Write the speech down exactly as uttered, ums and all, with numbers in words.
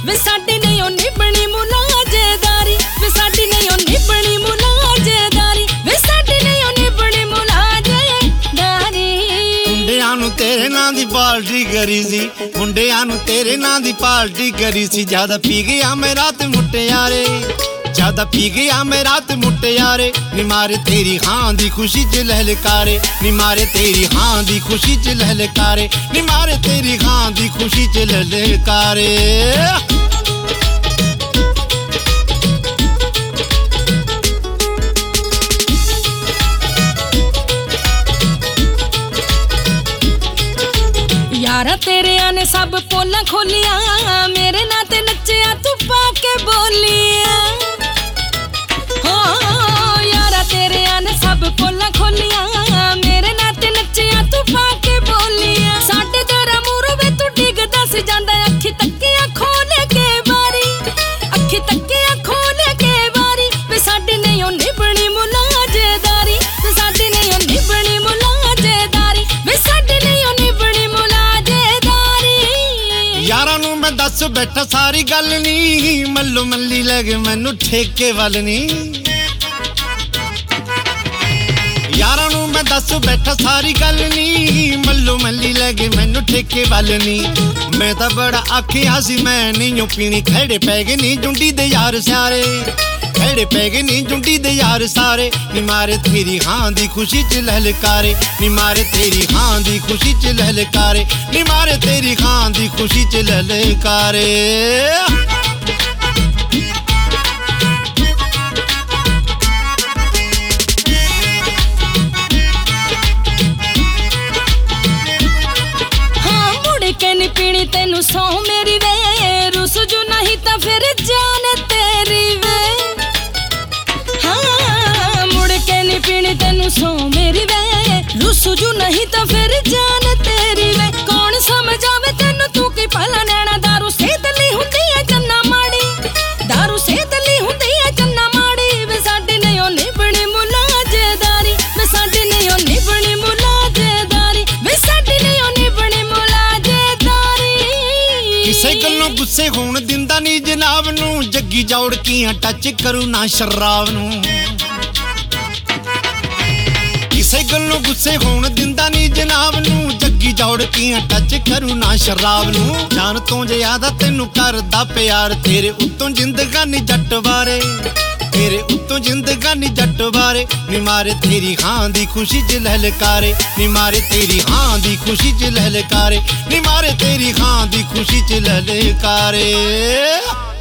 वे साडी नहीं ओ निभनी मुलाजेदारी, वे साडी नहीं ओ निभनी मुलाजेदारी, वे साडी नहीं ओ निभनी मुलाजेदारी। मुंडियां नूं तेरे नां दी पार्टी करी सी, मुंडियां नूं तेरे नां दी पार्टी करी सी। ज्यादा पी गया मैं रात मुटियारे, ज्यादा पी गया मैं रात मुटियारे। नी मारे तेरी हाँ दी खुशी च लहलकारे, नी मारे तेरी हाँ दी खुशी च लहलकारे, नी मारे तेरी हाँ दी खुशी च लहलकारे। यारा तेरे आने सब पोला खोलिया, मेरे नां ते नचिया तू पाके बोलिया। हो यारा तेरे आने सब पोला खोलिया, मेरे नां ते नचिया तू पाके बोलिया। साडे तेरा मूरों वे तू डिगदा सी जांदा, अखी तकिया खोले के बारी, अखी तकिया खोले के बारी। वे साडी नहीं ओ निभनी मुलाजेदारी, वे साडी नहीं ओ निभनी मुलाजेदारी, वे साडी नहीं ओ निभनी मुलाजेदारी। यारां नूं मैं दस बैठा सारी गल नी, मल्लो मल्ली लगे मैनू ठेके वल नी। यारां नूं मैं दस बैठा सारी गल नी, मल्लो मल्ली लगे मैनू ठेके वल नी। मैं तां बड़ा आखिया सी मैं नहीं पीनी, खड़े पै गए नी जुंडी दे यार सारे, खड़े पै गए नी जुंडी दे यार सारे। नी मारे तेरी हाँ दी खुशी च लहलकारे, नी मारे तेरी हाँ दी खुशी च लहलकारे, नी मारे तेरी हाँ दी खुशी च लहलकारे। हाँ मुड़ के नी पीनी तेनू सौ मेरी वे, रुस जू नहीं तां फिर जान तेरी वे। हाँ मुड़ के नी पीनी तेनू सौ मेरी वे, रुस जू नहीं तां फिर जान तेरी वे। कौन समझावे तेनू तू की भला नैना, दारू सेहत लई हुंदी है चन्ना माड़ी, दारू सेहत लई हुंदी है चन्ना माड़ी। वे साडी नहीं ओ निभनी मुलाजेदारी, वे साडी नहीं ओ निभनी मुलाजेदारी, वे साडी नहीं ओ निभनी मुलाजेदारी। किसे गल्लों गुस्से होण दिंदा नी जनाब नूं, जग्गी जौड़ कीआं टच करू ना शराब नूं। किसे गल्लों गुस्से होण दिंदा नी जनाब नूं, जग्गी जौड़ कीआं टच करू ना शराब नूं। जान तो ज्यादा तैनू करदा प्यार, तेरे उत्तों जिंदगानी जट बारे, तेरे उत्तों जिंदगानी जट बारे। नी मारे तेरी हाँ दी खुशी च लहलकारे, नी मारे तेरी हाँ दी खुशी च लहलकारे, नी मारे तेरी हाँ दी खुशी च लहलकारे।